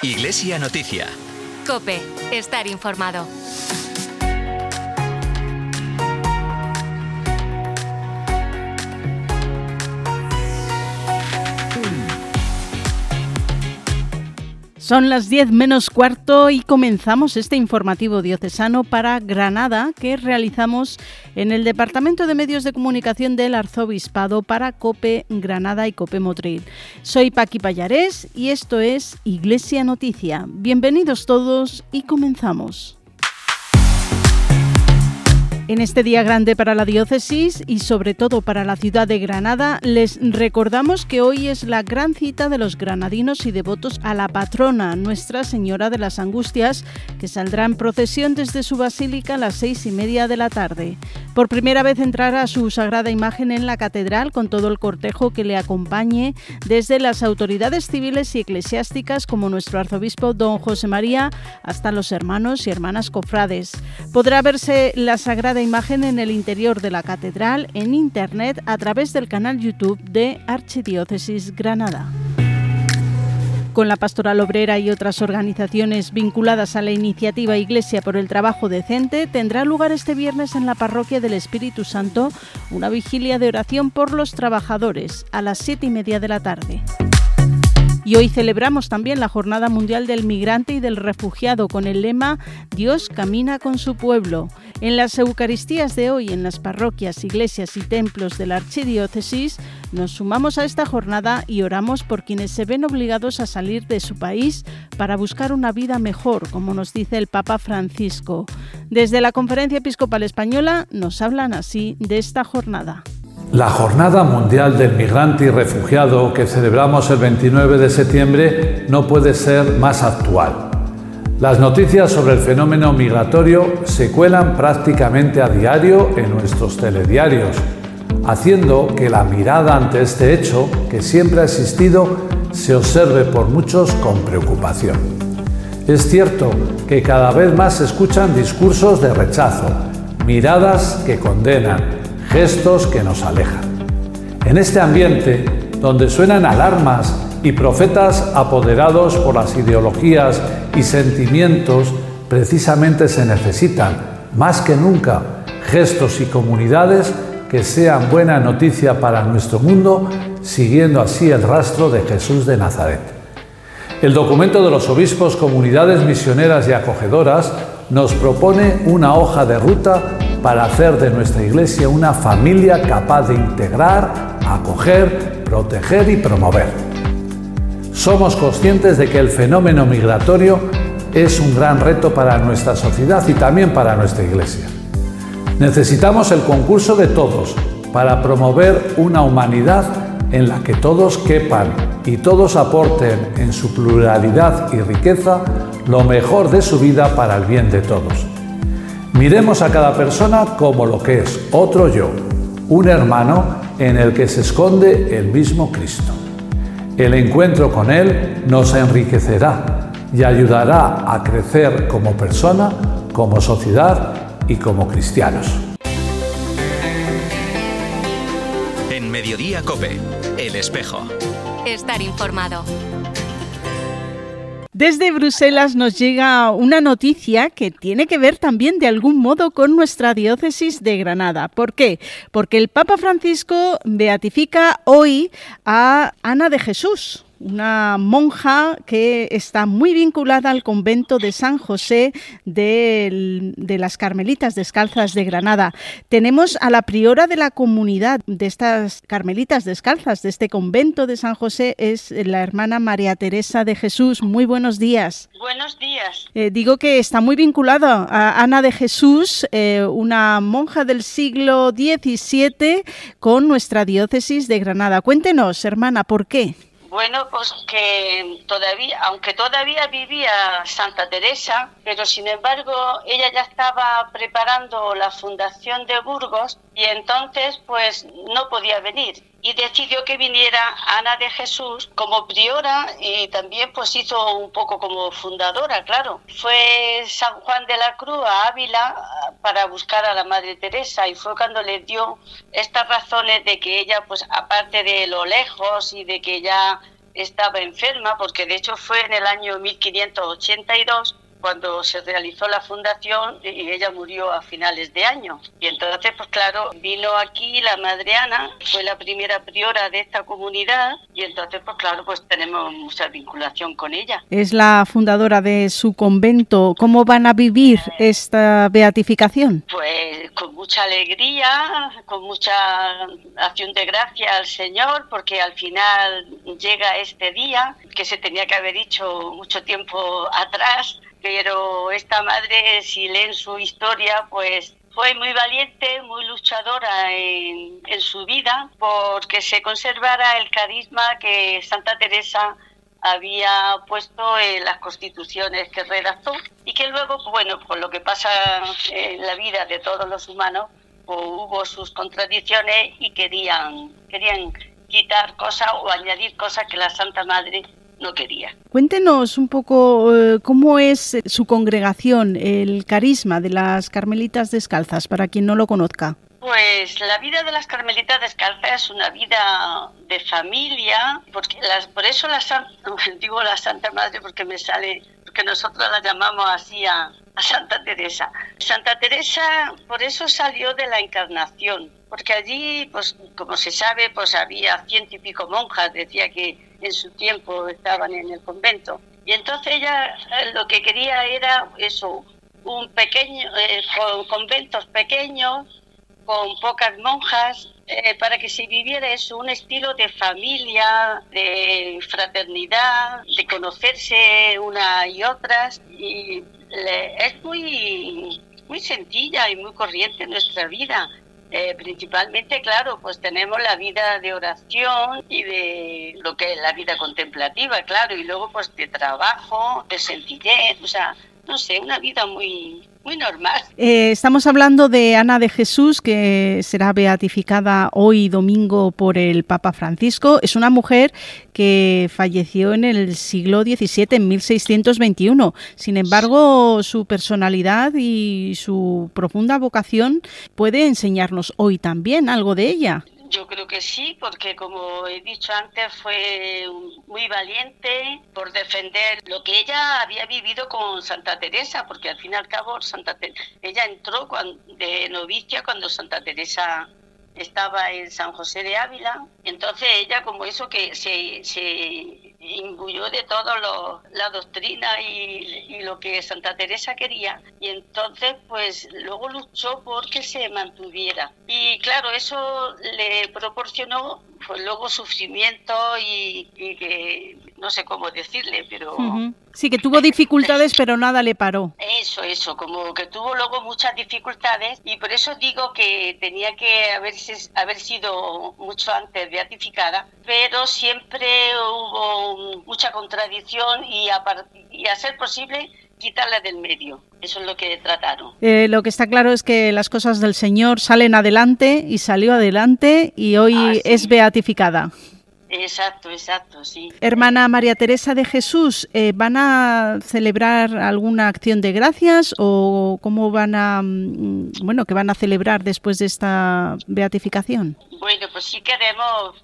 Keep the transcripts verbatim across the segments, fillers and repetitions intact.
Iglesia Noticia. COPE. Estar informado. Son las diez menos cuarto y comenzamos este informativo diocesano para Granada que realizamos en el Departamento de Medios de Comunicación del Arzobispado para COPE Granada y COPE Motril. Soy Paqui Pallarés y esto es Iglesia Noticia. Bienvenidos todos y comenzamos. En este día grande para la diócesis y sobre todo para la ciudad de Granada, les recordamos que hoy es la gran cita de los granadinos y devotos a la patrona, Nuestra Señora de las Angustias, que saldrá en procesión desde su basílica a las seis y media de la tarde. Por primera vez entrará su sagrada imagen en la catedral con todo el cortejo que le acompañe, desde las autoridades civiles y eclesiásticas como nuestro arzobispo don José María hasta los hermanos y hermanas cofrades. Podrá verse la sagrada imagen en el interior de la catedral en internet a través del canal YouTube de Archidiócesis Granada. Con la Pastoral Obrera y otras organizaciones vinculadas a la iniciativa Iglesia por el Trabajo Decente, tendrá lugar este viernes en la Parroquia del Espíritu Santo una vigilia de oración por los trabajadores a las siete y media de la tarde. Y hoy celebramos también la Jornada Mundial del Migrante y del Refugiado con el lema Dios camina con su pueblo. En las Eucaristías de hoy en las parroquias, iglesias y templos de la Archidiócesis nos sumamos a esta jornada y oramos por quienes se ven obligados a salir de su país para buscar una vida mejor, como nos dice el Papa Francisco. Desde la Conferencia Episcopal Española nos hablan así de esta jornada. La Jornada Mundial del Migrante y Refugiado que celebramos el veintinueve de septiembre no puede ser más actual. Las noticias sobre el fenómeno migratorio se cuelan prácticamente a diario en nuestros telediarios, haciendo que la mirada ante este hecho, que siempre ha existido, se observe por muchos con preocupación. Es cierto que cada vez más se escuchan discursos de rechazo, miradas que condenan, gestos que nos alejan. En este ambiente, donde suenan alarmas y profetas apoderados por las ideologías y sentimientos, precisamente se necesitan, más que nunca, gestos y comunidades que sean buena noticia para nuestro mundo, siguiendo así el rastro de Jesús de Nazaret. El documento de los obispos Comunidades Misioneras y Acogedoras nos propone una hoja de ruta para hacer de nuestra Iglesia una familia capaz de integrar, acoger, proteger y promover. Somos conscientes de que el fenómeno migratorio es un gran reto para nuestra sociedad y también para nuestra Iglesia. Necesitamos el concurso de todos para promover una humanidad en la que todos quepan y todos aporten en su pluralidad y riqueza lo mejor de su vida para el bien de todos. Miremos a cada persona como lo que es, otro yo, un hermano en el que se esconde el mismo Cristo. El encuentro con Él nos enriquecerá y ayudará a crecer como persona, como sociedad y como cristianos. En Mediodía COPE, El Espejo. Estar informado. Desde Bruselas nos llega una noticia que tiene que ver también de algún modo con nuestra diócesis de Granada. ¿Por qué? Porque el Papa Francisco beatifica hoy a Ana de Jesús, una monja que está muy vinculada al convento de San José de, de las Carmelitas Descalzas de Granada. Tenemos a la priora de la comunidad de estas Carmelitas Descalzas, de este convento de San José, es la hermana María Teresa de Jesús. Muy buenos días. Buenos días. Eh, digo que está muy vinculada a Ana de Jesús, eh, una monja del siglo diecisiete, con nuestra diócesis de Granada. Cuéntenos, hermana, ¿por qué? Bueno, pues que todavía, aunque todavía vivía Santa Teresa, pero sin embargo ella ya estaba preparando la fundación de Burgos y entonces pues no podía venir. Y decidió que viniera Ana de Jesús como priora y también pues hizo un poco como fundadora, claro. Fue San Juan de la Cruz a Ávila para buscar a la Madre Teresa y fue cuando le dio estas razones de que ella pues aparte de lo lejos y de que ya estaba enferma, porque de hecho fue en el año mil quinientos ochenta y dos cuando se realizó la fundación y ella murió a finales de año. Y entonces, pues claro, vino aquí la Madre Ana, fue la primera priora de esta comunidad y entonces, pues claro, pues tenemos mucha vinculación con ella. Es la fundadora de su convento. ¿Cómo van a vivir esta beatificación? Pues con mucha alegría, con mucha acción de gracia al Señor, porque al final llega este día que se tenía que haber hecho mucho tiempo atrás. Pero esta madre, si leen su historia, pues fue muy valiente, muy luchadora en, en su vida porque se conservara el carisma que Santa Teresa había puesto en las constituciones que redactó y que luego, bueno, por lo que pasa en la vida de todos los humanos, pues hubo sus contradicciones y querían, querían quitar cosas o añadir cosas que la Santa Madre no quería. Cuéntenos un poco eh, cómo es su congregación, el carisma de las Carmelitas Descalzas, para quien no lo conozca. Pues la vida de las Carmelitas Descalzas es una vida de familia, porque las, por eso la Santa, digo la Santa Madre porque me sale, porque nosotros la llamamos así a, a Santa Teresa. Santa Teresa por eso salió de la Encarnación, porque allí, pues como se sabe, pues había ciento y pico monjas, decía que en su tiempo estaban en el convento. Y entonces ella lo que quería era eso, un pequeño, eh, con conventos pequeños, con pocas monjas, eh, para que se viviera eso, un estilo de familia, de fraternidad, de conocerse unas y otras. Y le, es muy, muy sencilla y muy corriente en nuestra vida. Eh, principalmente, claro, pues tenemos la vida de oración y de lo que es la vida contemplativa, claro, y luego pues de trabajo, de sencillez, o sea, no sé, una vida muy, muy normal. Eh, estamos hablando de Ana de Jesús, que será beatificada hoy domingo por el Papa Francisco. Es una mujer que falleció en el siglo diecisiete, en mil seiscientos veintiuno. Sin embargo, su personalidad y su profunda vocación puede enseñarnos hoy también algo de ella. Yo creo que sí, porque como he dicho antes, fue muy valiente por defender lo que ella había vivido con Santa Teresa, porque al fin y al cabo Santa Teresa, ella entró cuando, de novicia cuando Santa Teresa estaba en San José de Ávila. Entonces ella, como eso que se, se imbuyó de todo lo, la doctrina y, y lo que Santa Teresa quería, y entonces pues luego luchó por que se mantuviera. Y claro, eso le proporcionó pues luego sufrimiento y, y que no sé cómo decirle, pero... Uh-huh. Sí, que tuvo dificultades, pero nada le paró. Eso, eso, como que tuvo luego muchas dificultades, y por eso digo que tenía que haberse, haber sido mucho antes beatificada, pero siempre hubo mucha contradicción y a, y a ser posible quitarla del medio. Eso es lo que trataron. Eh, lo que está claro es que las cosas del Señor salen adelante y salió adelante y hoy ah, sí. es beatificada. Exacto, exacto, sí. Hermana María Teresa de Jesús, eh, ¿van a celebrar alguna acción de gracias o cómo van a, bueno, qué van a celebrar después de esta beatificación? Bueno, pues sí queremos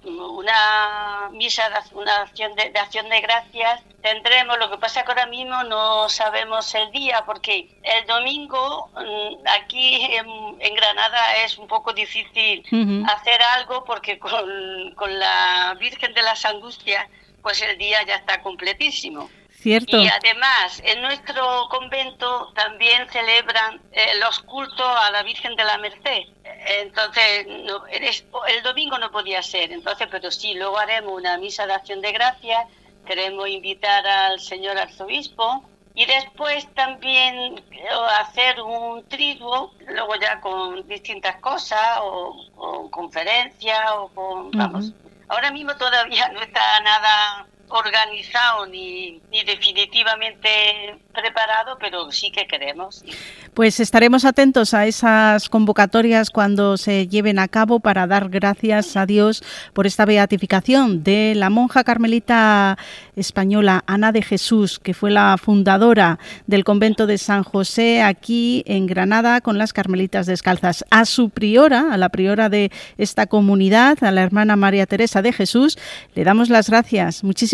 una misa, una acción de, de acción de gracias. Tendremos, lo que pasa que ahora mismo no sabemos el día, porque el domingo aquí en, en Granada es un poco difícil uh-huh. hacer algo, porque con, con la Virgen de las Angustias, pues el día ya está completísimo. Cierto. Y además, en nuestro convento también celebran eh, los cultos a la Virgen de la Merced. Entonces, no, el domingo no podía ser, entonces, pero sí, luego haremos una misa de acción de gracias. Queremos invitar al señor arzobispo y después también hacer un triduo, luego ya con distintas cosas, o con conferencias, o con, vamos, uh-huh. ahora mismo todavía no está nada organizado ni, ni definitivamente preparado, pero sí que queremos. Sí. Pues estaremos atentos a esas convocatorias cuando se lleven a cabo para dar gracias a Dios por esta beatificación de la monja carmelita española Ana de Jesús, que fue la fundadora del convento de San José aquí en Granada con las Carmelitas Descalzas. A su priora, a la priora de esta comunidad, a la hermana María Teresa de Jesús, le damos las gracias. Muchísimas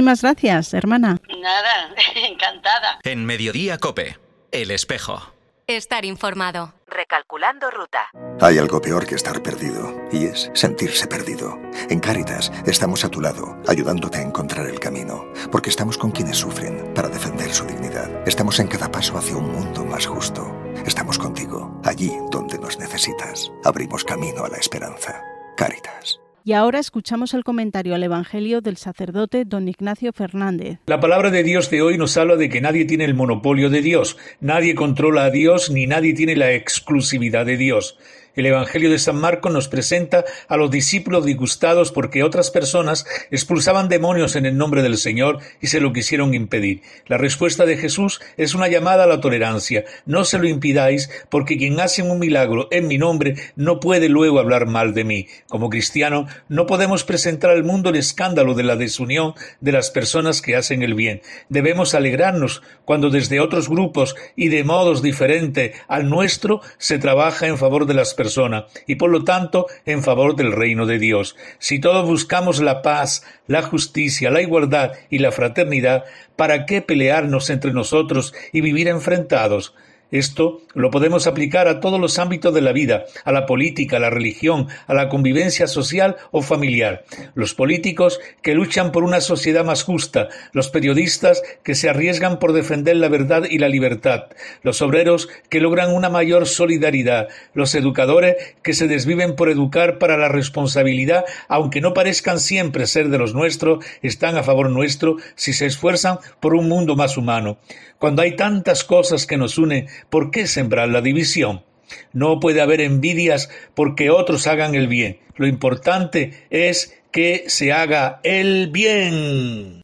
muchísimas gracias, hermana. Nada, encantada. En Mediodía COPE, El Espejo. Estar informado. Recalculando ruta. Hay algo peor que estar perdido, y es sentirse perdido. En Cáritas estamos a tu lado, ayudándote a encontrar el camino, porque estamos con quienes sufren para defender su dignidad. Estamos en cada paso hacia un mundo más justo. Estamos contigo, allí donde nos necesitas. Abrimos camino a la esperanza. Cáritas. Y ahora escuchamos el comentario al Evangelio del sacerdote don Ignacio Fernández. La palabra de Dios de hoy nos habla de que nadie tiene el monopolio de Dios, nadie controla a Dios ni nadie tiene la exclusividad de Dios. El Evangelio de San Marcos nos presenta a los discípulos disgustados porque otras personas expulsaban demonios en el nombre del Señor y se lo quisieron impedir. La respuesta de Jesús es una llamada a la tolerancia. No se lo impidáis, porque quien hace un milagro en mi nombre no puede luego hablar mal de mí. Como cristiano, no podemos presentar al mundo el escándalo de la desunión de las personas que hacen el bien. Debemos alegrarnos cuando desde otros grupos y de modos diferentes al nuestro se trabaja en favor de las personas y por lo tanto en favor del reino de Dios. Si todos buscamos la paz, la justicia, la igualdad y la fraternidad, ¿para qué pelearnos entre nosotros y vivir enfrentados? Esto lo podemos aplicar a todos los ámbitos de la vida, a la política, a la religión, a la convivencia social o familiar. Los políticos que luchan por una sociedad más justa, los periodistas que se arriesgan por defender la verdad y la libertad, los obreros que logran una mayor solidaridad, los educadores que se desviven por educar para la responsabilidad, aunque no parezcan siempre ser de los nuestros, están a favor nuestro si se esfuerzan por un mundo más humano. Cuando hay tantas cosas que nos unen, ¿por qué sembrar la división? No puede haber envidias porque otros hagan el bien. Lo importante es que se haga el bien.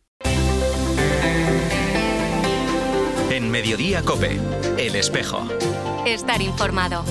En Mediodía COPE, El Espejo. Estar informado.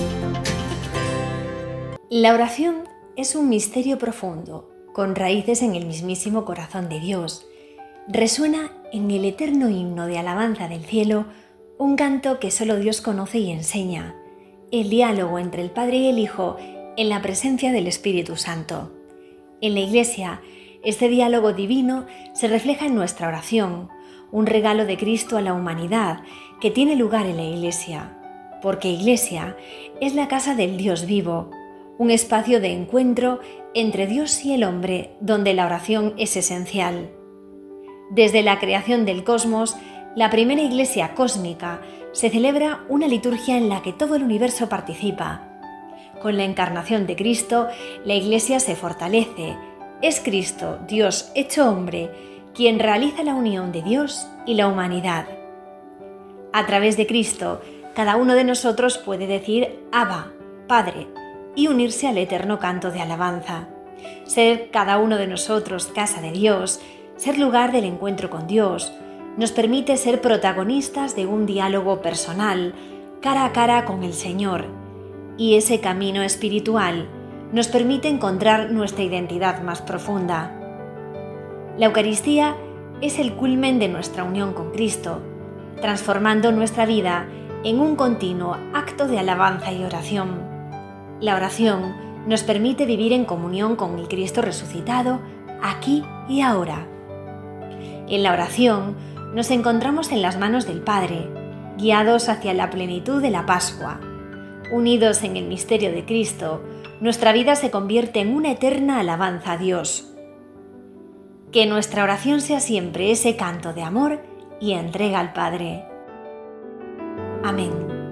La oración es un misterio profundo, con raíces en el mismísimo corazón de Dios. Resuena en el eterno himno de alabanza del cielo un canto que solo Dios conoce y enseña, el diálogo entre el Padre y el Hijo en la presencia del Espíritu Santo. En la Iglesia, este diálogo divino se refleja en nuestra oración, un regalo de Cristo a la humanidad que tiene lugar en la Iglesia, porque Iglesia es la casa del Dios vivo, un espacio de encuentro entre Dios y el hombre donde la oración es esencial. Desde la creación del cosmos, la primera Iglesia cósmica, se celebra una liturgia en la que todo el universo participa. Con la encarnación de Cristo, la Iglesia se fortalece. Es Cristo, Dios hecho hombre, quien realiza la unión de Dios y la humanidad. A través de Cristo, cada uno de nosotros puede decir Abba, Padre, y unirse al eterno canto de alabanza. Ser cada uno de nosotros casa de Dios, ser lugar del encuentro con Dios, nos permite ser protagonistas de un diálogo personal, cara a cara con el Señor, y ese camino espiritual nos permite encontrar nuestra identidad más profunda. La Eucaristía es el culmen de nuestra unión con Cristo, transformando nuestra vida en un continuo acto de alabanza y oración. La oración nos permite vivir en comunión con el Cristo resucitado, aquí y ahora. En la oración nos encontramos en las manos del Padre, guiados hacia la plenitud de la Pascua. Unidos en el misterio de Cristo, nuestra vida se convierte en una eterna alabanza a Dios. Que nuestra oración sea siempre ese canto de amor y entrega al Padre. Amén.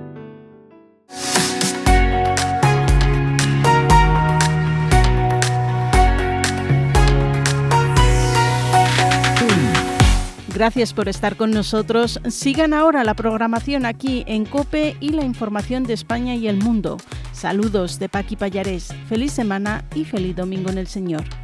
Gracias por estar con nosotros. Sigan ahora la programación aquí en COPE y la información de España y el mundo. Saludos de Paqui Pallarés. Feliz semana y feliz domingo en el Señor.